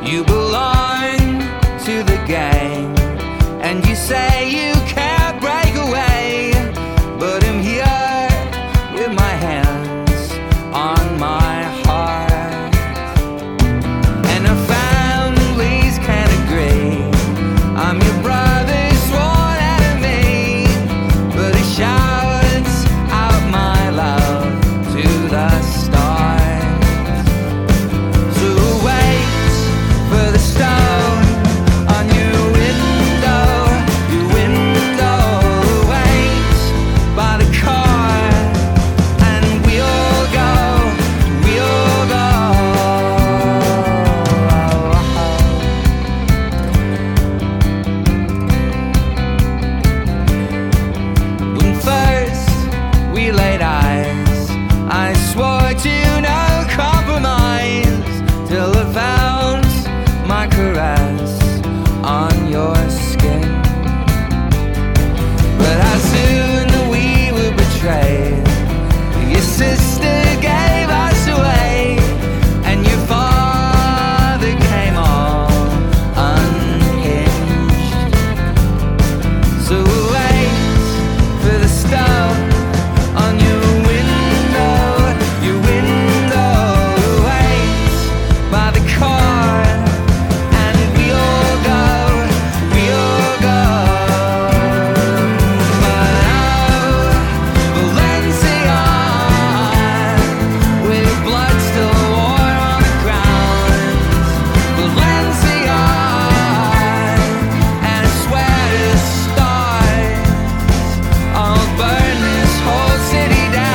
You belong to the gang, and you say you can't break away, but I'm here with my hands on my heart, and our families can't agree. I'm your brother's sworn enemy, but he shouts out my love to the stars. So wait for the stone on your window waits by the car, and we'll go. When first we laid eyes, I swore to no compromise, till I found my caress on your skin. But how soon we were betrayed. Your sister gave us away, and your father came all unhinged. So wait for the stone on your window waits by the car, and we'll go. But Valencia, with blood still warm on the ground, Valencia, and I swear to stars, I'll burn this whole city down.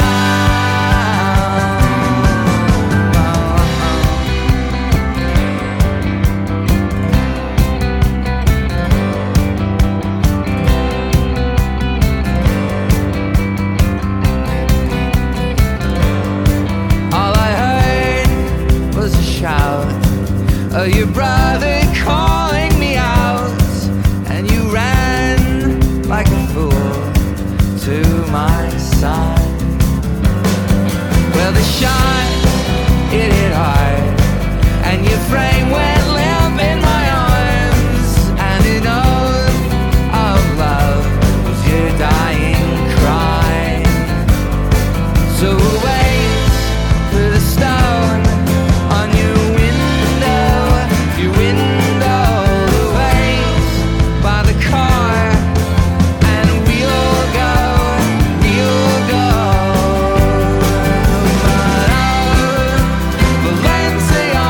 All I heard was a shout of your brother calling me out, and you ran like a fool to my side. Well, the shot, it hit hard, and your frame went limp in my arms, and an oath of love was your dying cry. So wait for the stone on your window waits by the car, and we'll go. But Valencia,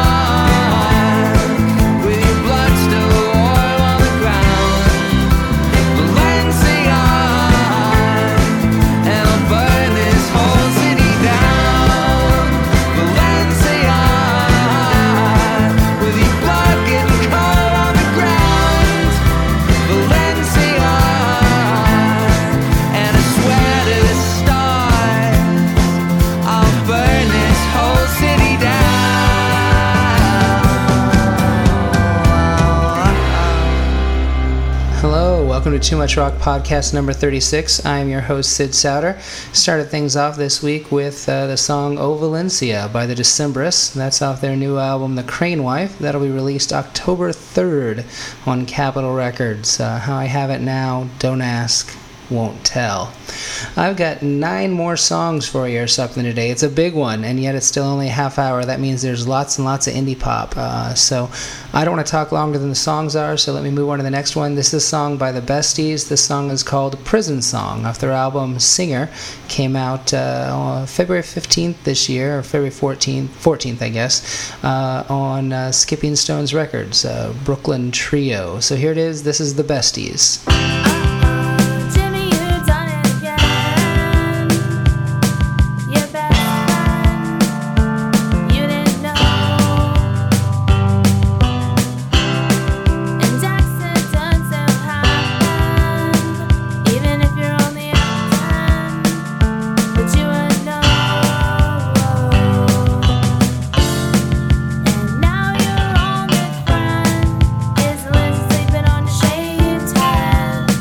with your blood still warm on the ground, Valencia, and I'll burn this whole city down. Valencia, with your blood getting cold on the ground, Valencia, and I swear to the stars, I'll burn this whole city down. Hello, welcome to Too Much Rock Podcast number 36. I am your host, Sid Souter. Started things off this week with the song O Valencia by the Decemberists. That's off their new album, The Crane Wife. That'll be released October 3rd on Capitol Records. How I have it now, don't ask, won't tell. I've got 9 more songs for you or something today. It's a big one, and yet it's still only a half hour. That means there's lots and lots of indie pop. So I don't want to talk longer than the songs are, so let me move on to the next one. This is a song by the Besties. This song is called Prison Song off their album Singer. Came out February 15th this year, or February 14th I guess, on Skipping Stones Records, Brooklyn Trio. So here it is. This is the Besties. Jimmy, you done it again. Your best friend, you didn't know. And accidents have happened, even if you're only out 10, but you would know. And now your only friend is Liz sleeping on your shaved head.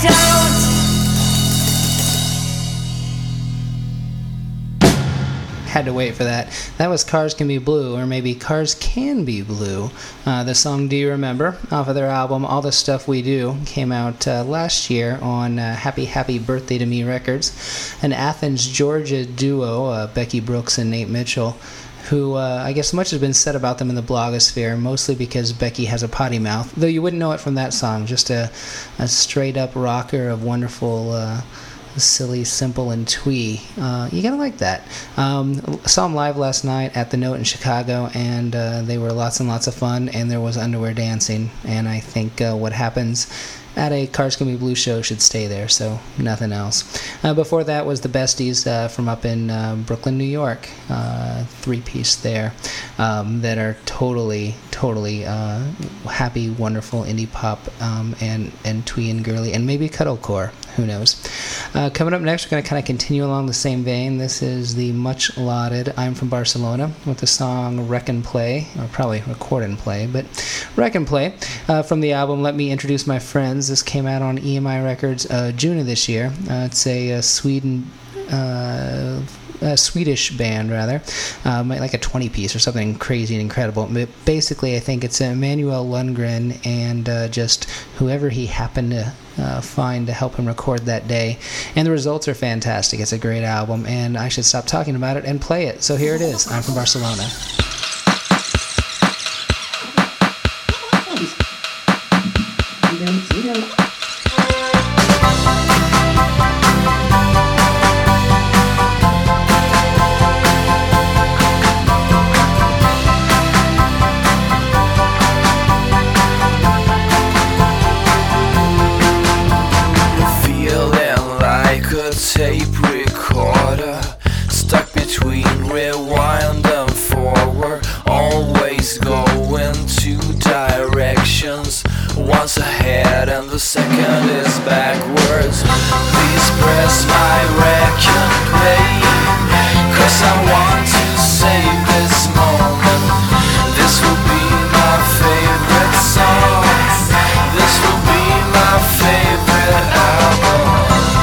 don't. Had to wait for that. That was Cars Can Be Blue, or maybe Cars Can Be Blue. The song Do You Remember, off of their album All the Stuff We Do, came out last year on Happy Happy Birthday to Me Records. An Athens, Georgia duo, Becky Brooks and Nate Mitchell, who I guess much has been said about them in the blogosphere, mostly because Becky has a potty mouth, though you wouldn't know it from that song. Just a straight-up rocker of wonderful... silly, simple, and twee. You gotta like that. Saw them live last night at the Note in Chicago, and they were lots and lots of fun, and there was underwear dancing, and I think what happens at a Cars Can Be Blue show should stay there, so nothing else. Before that was the Besties from up in Brooklyn, New York, three-piece there, that are totally happy, wonderful indie pop, and twee and girly, and maybe cuddlecore. Who knows? Coming up next, we're going to kind of continue along the same vein. This is the much lauded I'm From Barcelona with the song Wreck and Play, or probably Record and Play, but Wreck and Play, from the album Let Me Introduce My Friends. This came out on EMI Records June of this year. It's a Swedish band, rather, like a 20-piece or something crazy and incredible. But basically, I think it's Emanuel Lundgren and just whoever he happened to find to help him record that day. And the results are fantastic. It's a great album, and I should stop talking about it and play it. So here it is. I'm From Barcelona. Tape recorder stuck between rewind and forward, always going two directions, one's ahead and the second is backwards. Please press my rec and play, 'cause I want to save this moment. This will be my favorite song, this will be my favorite album.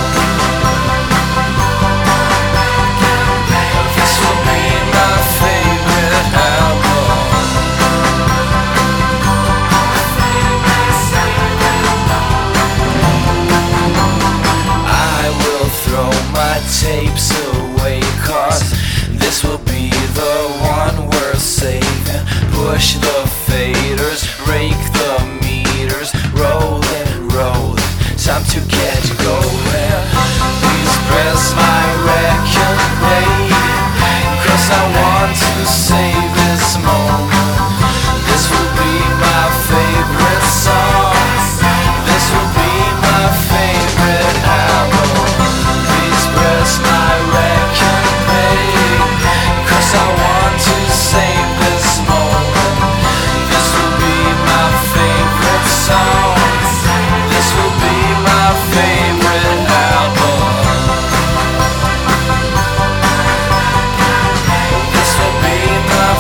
Tapes away, 'cause this will be the one worth saving. Push the faders, rake the meters, rolling, time to get going. Please press my rec and play, 'cause I want to save this moment. This will be my favorite song, this will be my favorite album. Press my rec and play, 'cause I want to save this moment. This will be my favorite song, this will be my favorite album. This will be my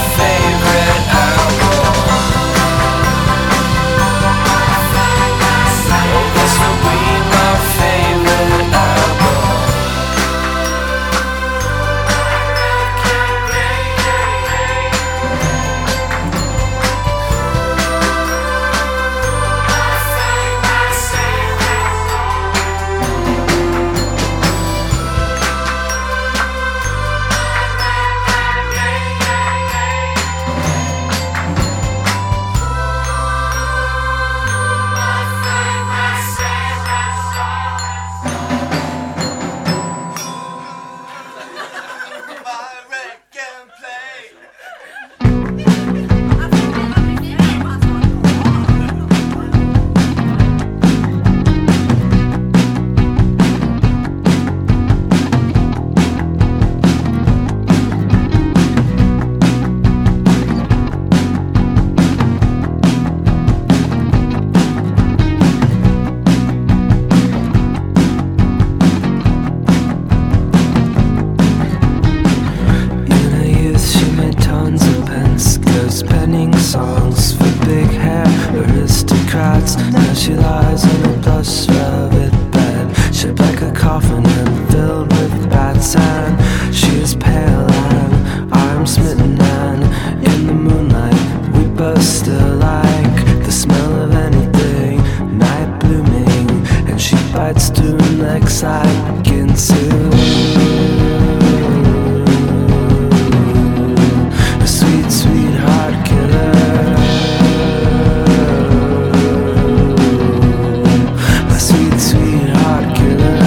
likes like Ginsu. A sweet, sweet heart killer. My sweet, sweet heart killer.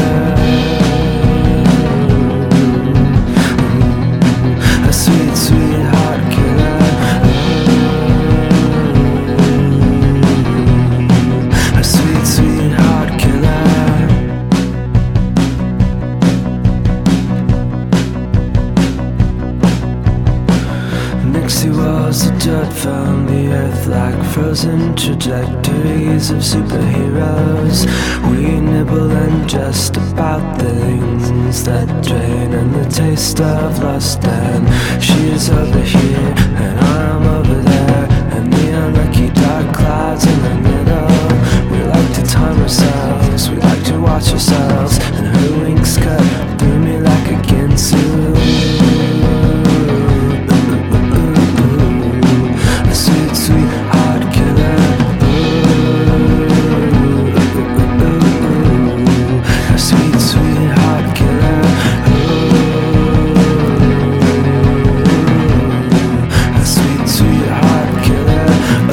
A sweet, sweet heart killer. A sweet, sweet heart killer. Nixie was the dirt from the earth, like frozen trajectories of superheroes. We nibble and jest about things that drain, and the taste of lust. And she's over here and I'm over there, and the unlucky dark clouds in the middle. We like to time ourselves, we like to watch ourselves, and her wings cut through me like a Ginsu. A sweet, sweet heart killer. A sweet, sweet heart killer. A sweet, sweet heart killer.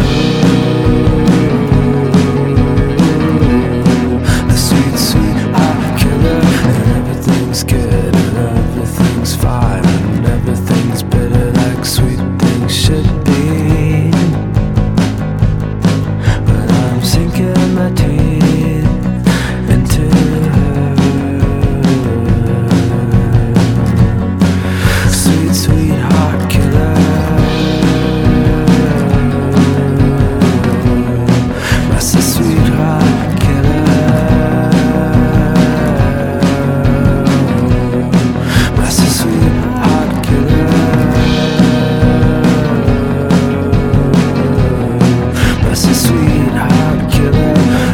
A sweet, sweet heart killer. And everything's good and everything's fine and everything's bitter like sweet things should be. But I'm sinking my teeth into her. Sweet, sweet heart killer. My sweet heart killer. My sweet heart killer. My sweet heart killer.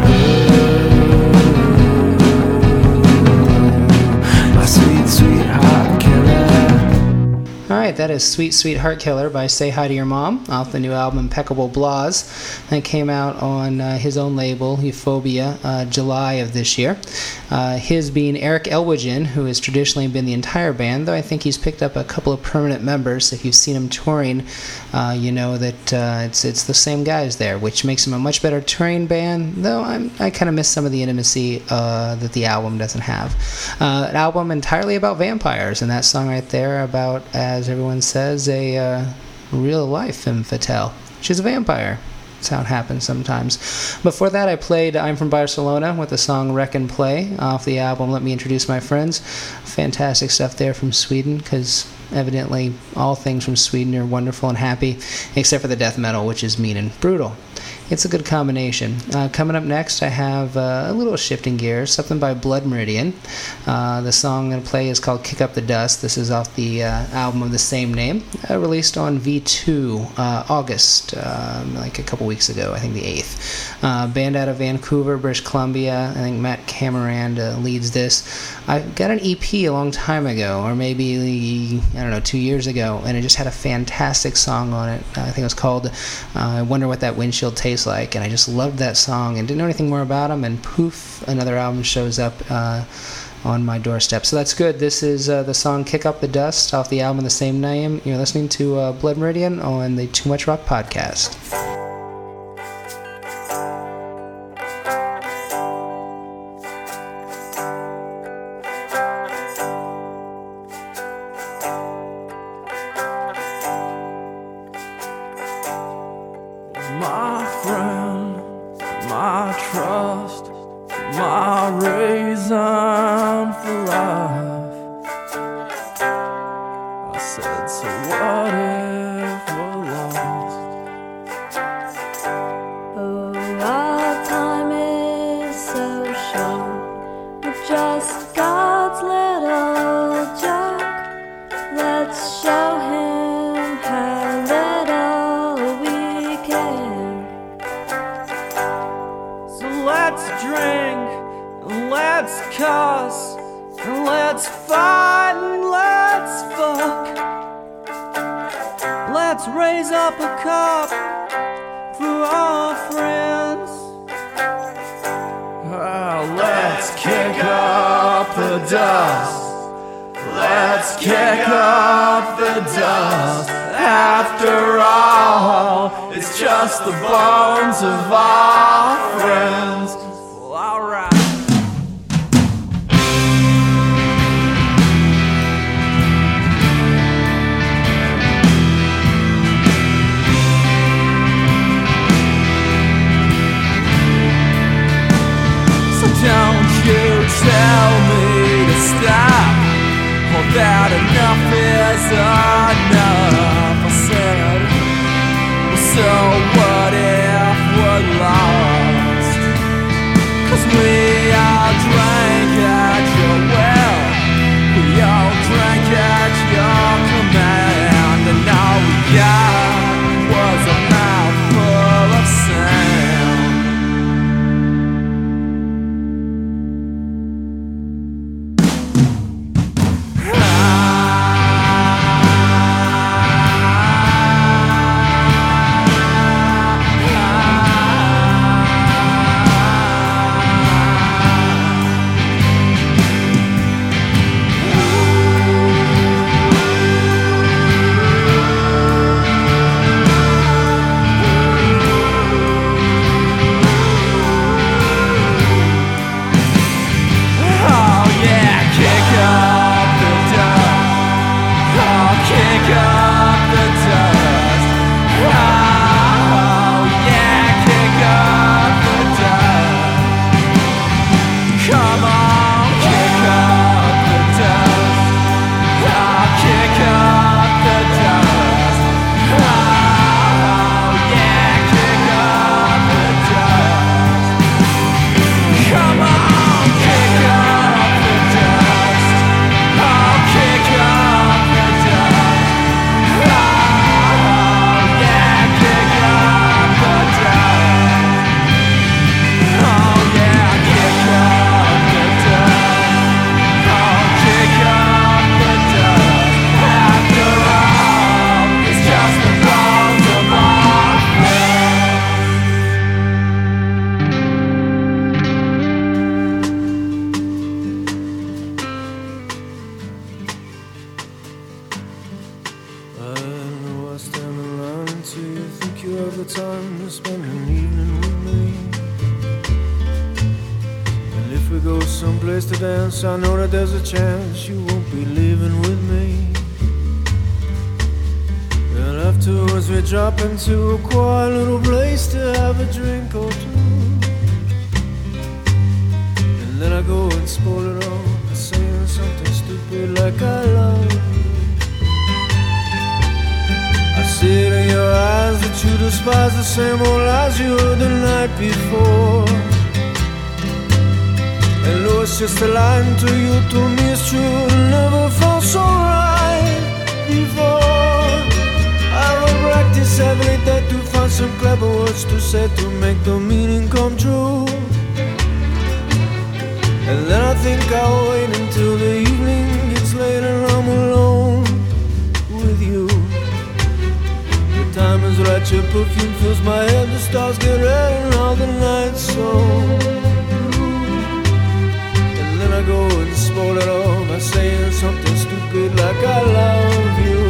My sweet, sweet heart killer. Alright, that is Sweet Sweet Heart Killer by Say Hi to Your Mom off the new album Impeccable Blahs. That came out on his own label, Euphorbia, July of this year. His being Eric Elwigin, who has traditionally been the entire band, though I think he's picked up a couple of permanent members. If you've seen him touring, you know that it's the same guys there, which makes him a much better touring band, though I kind of miss some of the intimacy that the album doesn't have. An album entirely about vampires, and that song right there about, as everyone says, a real-life femme fatale. She's a vampire. That's how it happens sometimes. Before that, I played I'm From Barcelona with the song Wreck and Play off the album Let Me Introduce My Friends. Fantastic stuff there from Sweden, because evidently all things from Sweden are wonderful and happy, except for the death metal, which is mean and brutal. It's a good combination. Coming up next, I have a little shifting gears, something by Blood Meridian. The song I'm going to play is called Kick Up the Dust. This is off the album of the same name, released on V2 August, like a couple weeks ago, I think the 8th. Band out of Vancouver, British Columbia. I think Matt Camerand leads this. I got an EP a long time ago, or maybe, 2 years ago, and it just had a fantastic song on it. I think it was called I Wonder What That Windshield Tastes Like, and I just loved that song and didn't know anything more about him, and poof, another album shows up on my doorstep. So that's good. This is the song Kick Up the Dust off the album of the same name. You're listening to Blood Meridian on the Too Much Rock podcast. My friend, my trust, my reason for life. I said, so what if we're lost? Oh, our time is so short. We're just God's little joke. Let's show him how little we care. So let's drink, and let's cuss, and let's fight, and let's fuck. Let's raise up a cup for our friends. let's kick up the dust. Let's kick up the dust. After all, it's just the bones of our friends. Well, alright. So don't you tell me to stop, or that enough is enough. I said, so what if we're lost? 'Cause we all drank at your well, we all drank at your command, and all we got was a mouthful of sand. I know that there's a chance you won't be leaving with me. And afterwards we drop into a quiet little place to have a drink or two. And then I go and spoil it all by saying something stupid like I love you. I see it in your eyes that you despise the same old lies you heard the night before. And though it's just a line to you, to me it's true. Never felt so right before. I will practice every day to find some clever words to say to make the meaning come true. And then I think I'll wait until the evening gets late and I'm alone with you. The time is right, your perfume fills my head, the stars get red and all the nights so. I go and spoil it all by saying something stupid like I love you.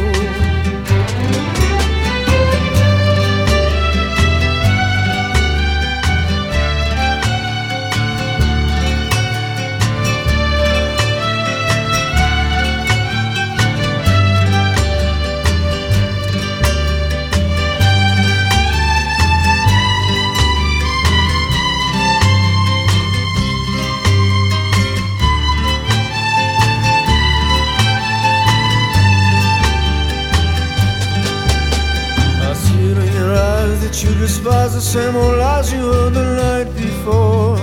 You despise the same old lies you heard the night before.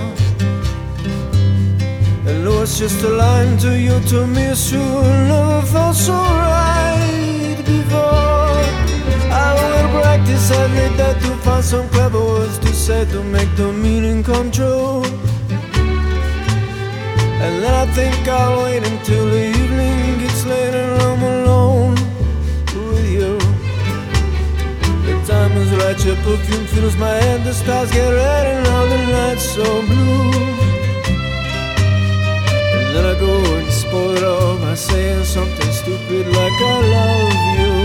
And though it's just a line to you, to me it's true. Never felt so right before. I will practice every day to find some clever words to say to make the meaning come true. And then I think I'll wait until the evening gets late and I'm alone with you. Time is right, your perfume fills my head, the stars get red and all the nights so blue. go and spoil it all by saying something stupid like I love you.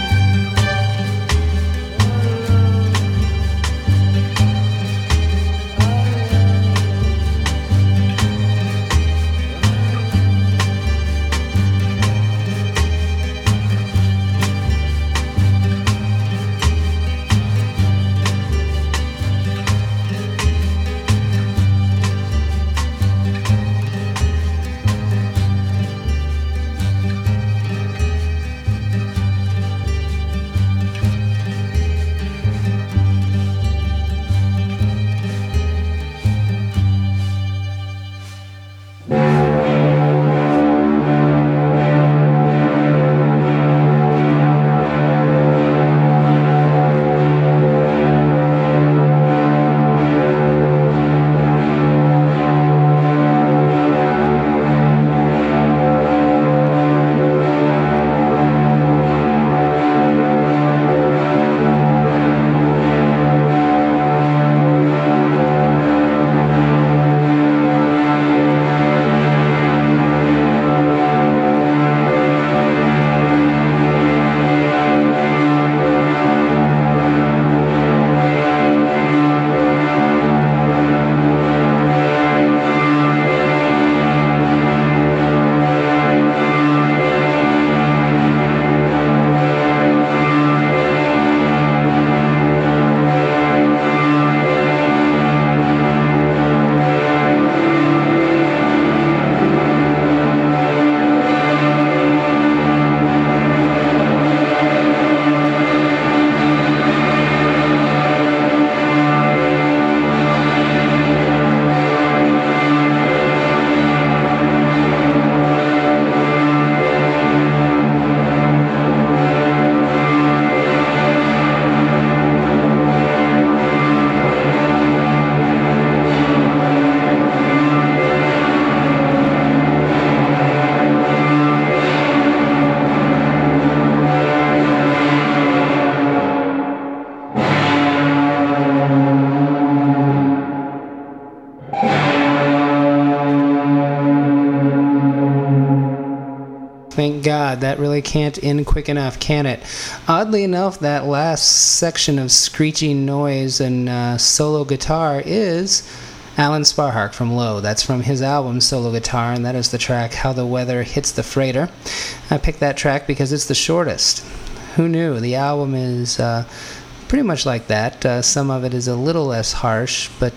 Thank God, that really can't end quick enough, can it? Oddly enough, that last section of screeching noise and solo guitar is Alan Sparhawk from Low. That's from his album Solo Guitar, and that is the track How the Weather Hits the Freighter. I picked that track because it's the shortest. Who knew? The album is pretty much like that. Some of it is a little less harsh, but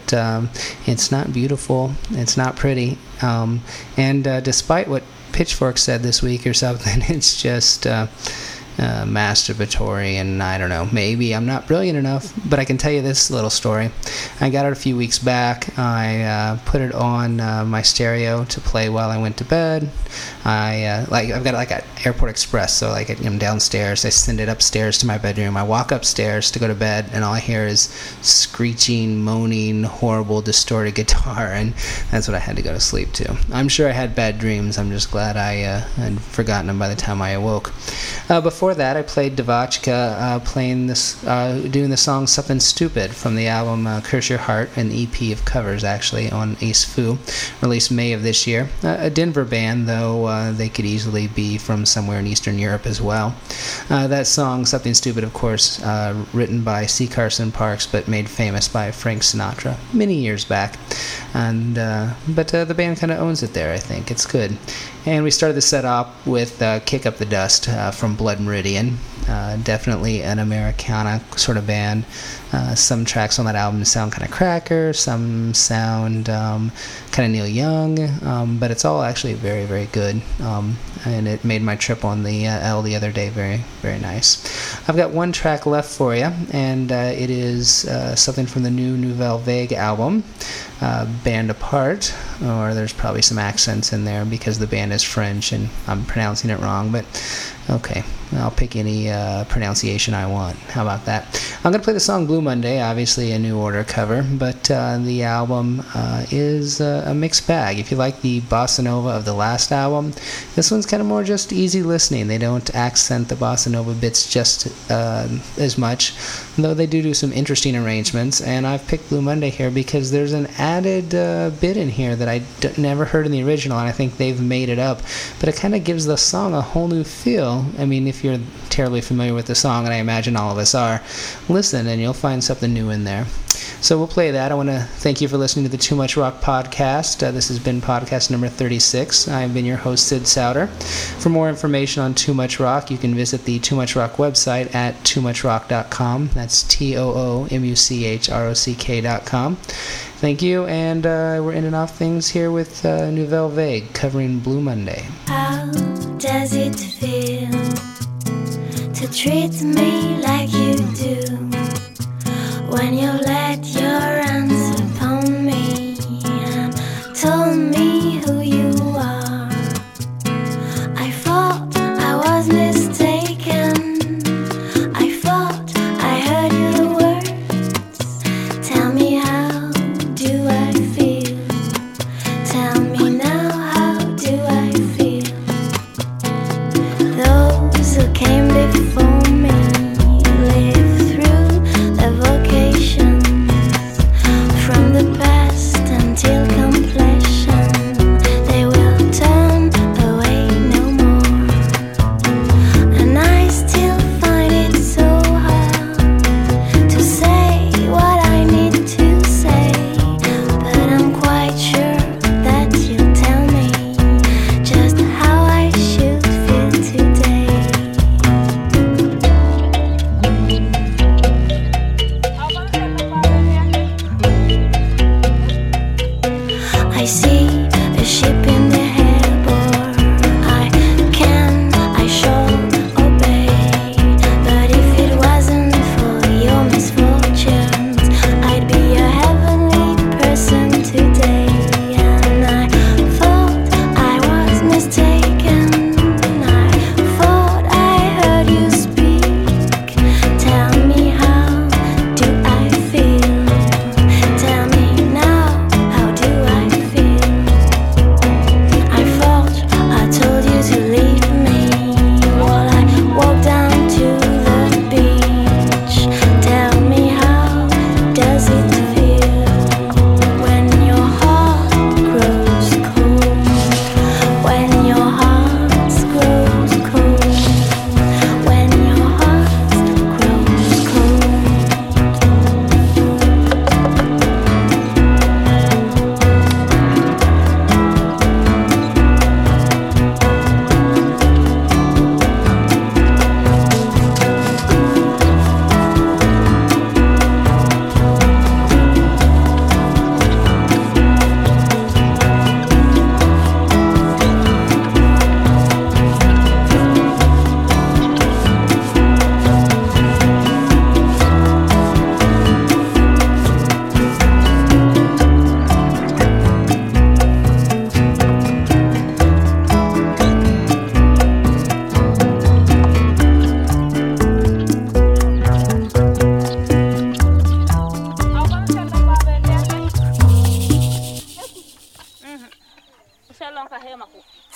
it's not beautiful. It's not pretty. And despite what Pitchfork said this week or something, it's just masturbatory, and I don't know, maybe I'm not brilliant enough, but I can tell you this little story. I got it a few weeks back. I put it on my stereo to play while I went to bed. I've got like an Airport Express, so like I'm downstairs, I send it upstairs to my bedroom. I walk upstairs to go to bed, and all I hear is screeching, moaning, horrible, distorted guitar, and that's what I had to go to sleep to. I'm sure I had bad dreams. I'm just glad I had forgotten them by the time I awoke. Before that, I played Devachka doing the song Something Stupid from the album Curse Your Heart, an EP of covers actually on Ace Fu, released May of this year. A Denver band, though they could easily be from somewhere in Eastern Europe as well. That song, Something Stupid, of course, written by C. Carson Parks, but made famous by Frank Sinatra many years back. And but the band kind of owns it there, I think. It's good. And we started the set off with Kick Up the Dust from Blood Meridian. Definitely an Americana sort of band. Some tracks on that album sound kind of Cracker, some sound kind of Neil Young, but it's all actually very, very good. And it made my trip on the L the other day very, very nice. I've got one track left for you, and it is something from the new Nouvelle Vague album, Band Apart, or there's probably some accents in there because the band is French and I'm pronouncing it wrong, but okay. I'll pick any pronunciation I want. How about that? I'm going to play the song Blue Monday, obviously a New Order cover, but the album is a mixed bag. If you like the bossa nova of the last album, this one's kind of more just easy listening. They don't accent the bossa nova bits just as much, though they do some interesting arrangements, and I've picked Blue Monday here because there's an added bit in here that I never heard in the original, and I think they've made it up, but it kind of gives the song a whole new feel. I mean, if you're terribly familiar with the song, and I imagine all of us are, listen and you'll find something new in there. So we'll play that. I want to thank you for listening to the Too Much Rock podcast. This has been podcast number 36. I've been your host, Sid Souter. For more information on Too Much Rock, you can visit the Too Much Rock website at toomuchrock.com. That's TOOMUCHROCK.com. Thank you, and we're ending off things here with Nouvelle Vague covering Blue Monday. How does it feel to treat me like you do when you let your hands upon me and told me who you are? I thought I was mistaken. I thought I heard your words. Tell me, how do I feel? Tell me now, how do I feel? Those who came before me lived through the vocations from the past until completion. They will turn away no more, and I still find it so hard to say what I need to say, but I'm quite sure that you'll tell me just how I should feel today. I see a ship in the harbor. I should obey, but if it wasn't for your misfortunes, I'd be a heavenly person today. And I thought I was mistaken. I thought I heard you speak. Tell me, how do I feel? Tell me now, how do I feel? I thought I told you to leave me while I walked down to the beach. Tell me, how does it feel when your heart grows cold? When your heart grows cold? When your heart grows cold? Usalong kahema ko.